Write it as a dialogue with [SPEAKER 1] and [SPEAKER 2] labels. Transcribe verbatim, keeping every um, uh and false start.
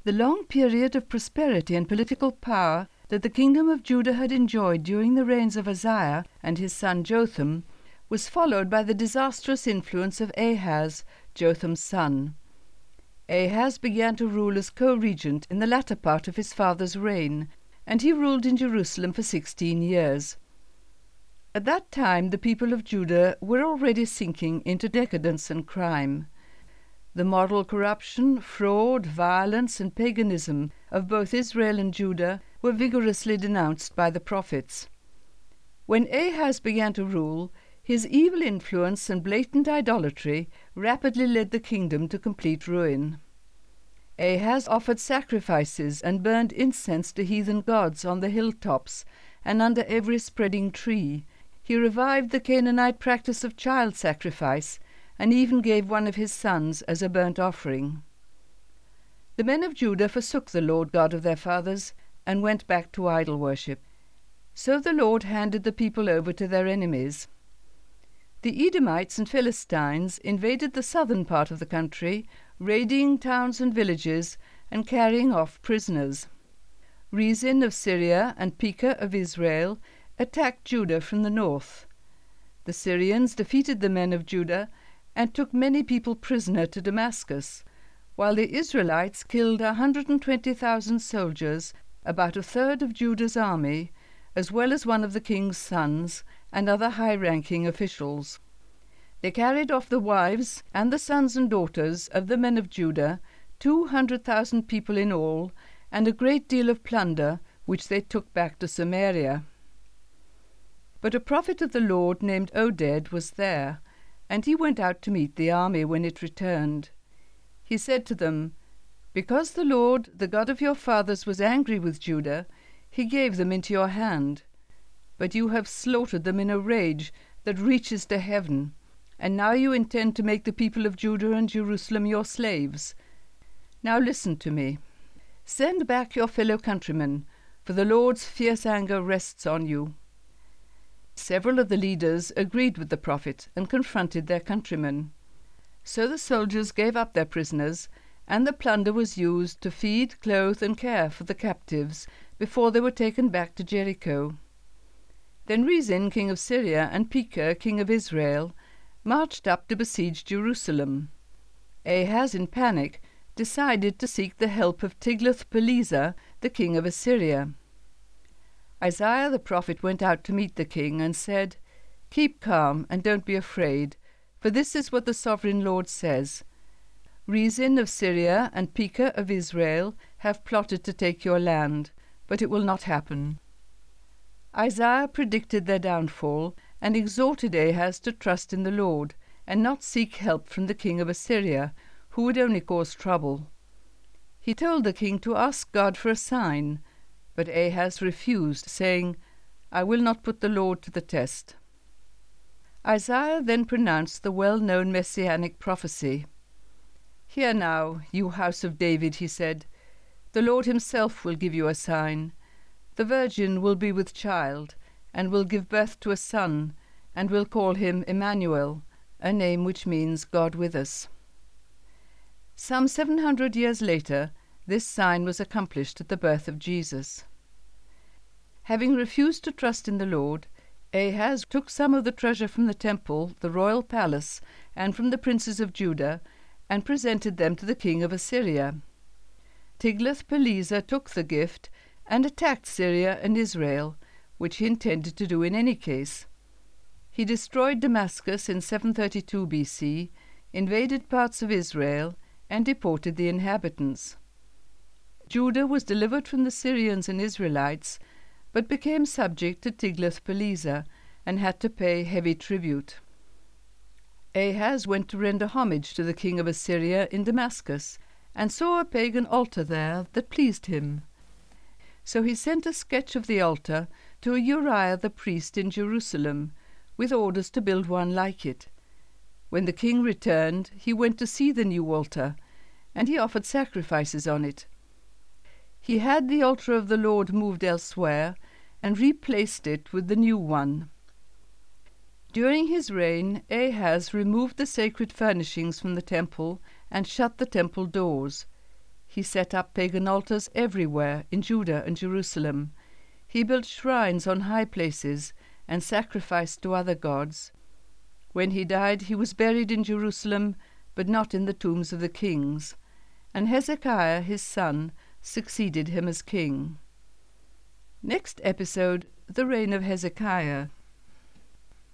[SPEAKER 1] The long period of prosperity and political power that the kingdom of Judah had enjoyed during the reigns of Uzziah and his son Jotham was followed by the disastrous influence of Ahaz, Jotham's son. Ahaz began to rule as co-regent in the latter part of his father's reign, and he ruled in Jerusalem for sixteen years. At that time the people of Judah were already sinking into decadence and crime. The moral corruption, fraud, violence, and paganism of both Israel and Judah were vigorously denounced by the prophets. When Ahaz began to rule, his evil influence and blatant idolatry rapidly led the kingdom to complete ruin. Ahaz offered sacrifices and burned incense to heathen gods on the hilltops and under every spreading tree. He revived the Canaanite practice of child sacrifice and even gave one of his sons as a burnt offering. The men of Judah forsook the Lord God of their fathers and went back to idol worship. So the Lord handed the people over to their enemies. The Edomites and Philistines invaded the southern part of the country, raiding towns and villages and carrying off prisoners. Rezin of Syria and Pekah of Israel attacked Judah from the north. The Syrians defeated the men of Judah and took many people prisoner to Damascus, while the Israelites killed one hundred twenty thousand soldiers, about a third of Judah's army, as well as one of the king's sons and other high-ranking officials. They carried off the wives and the sons and daughters of the men of Judah, two hundred thousand people in all, and a great deal of plunder, which they took back to Samaria. But a prophet of the Lord named Oded was there, and he went out to meet the army when it returned. He said to them, "Because the Lord, the God of your fathers, was angry with Judah, he gave them into your hand. But you have slaughtered them in a rage that reaches to heaven, and now you intend to make the people of Judah and Jerusalem your slaves. Now listen to me. Send back your fellow countrymen, for the Lord's fierce anger rests on you." Several of the leaders agreed with the prophet and confronted their countrymen. So the soldiers gave up their prisoners, and the plunder was used to feed, clothe, and care for the captives before they were taken back to Jericho. Then Rezin, king of Syria, and Pekah, king of Israel, marched up to besiege Jerusalem. Ahaz, in panic, decided to seek the help of Tiglath-Pileser, the king of Assyria. Isaiah the prophet went out to meet the king and said, "Keep calm and don't be afraid, for this is what the sovereign Lord says. Rezin of Syria and Pekah of Israel have plotted to take your land, but it will not happen." Isaiah predicted their downfall and exhorted Ahaz to trust in the Lord and not seek help from the king of Assyria, who would only cause trouble. He told the king to ask God for a sign, but Ahaz refused, saying, "I will not put the Lord to the test." Isaiah then pronounced the well-known messianic prophecy. "Hear now, you house of David," he said, "the Lord himself will give you a sign. The virgin will be with child, and will give birth to a son, and will call him Emmanuel, a name which means God with us." Some seven hundred years later, this sign was accomplished at the birth of Jesus. Having refused to trust in the Lord, Ahaz took some of the treasure from the temple, the royal palace, and from the princes of Judah, and presented them to the king of Assyria. Tiglath-Pileser took the gift and attacked Syria and Israel, which he intended to do in any case. He destroyed Damascus in seven thirty-two B C, invaded parts of Israel, and deported the inhabitants. Judah was delivered from the Syrians and Israelites, but became subject to Tiglath-Pileser and had to pay heavy tribute. Ahaz went to render homage to the king of Assyria in Damascus, and saw a pagan altar there that pleased him. So he sent a sketch of the altar to Uriah the priest in Jerusalem, with orders to build one like it. When the king returned, he went to see the new altar, and he offered sacrifices on it. He had the altar of the Lord moved elsewhere, and replaced it with the new one. During his reign, Ahaz removed the sacred furnishings from the temple and shut the temple doors. He set up pagan altars everywhere in Judah and Jerusalem. He built shrines on high places and sacrificed to other gods. When he died, he was buried in Jerusalem, but not in the tombs of the kings. And Hezekiah, his son, succeeded him as king. Next episode, the reign of Hezekiah.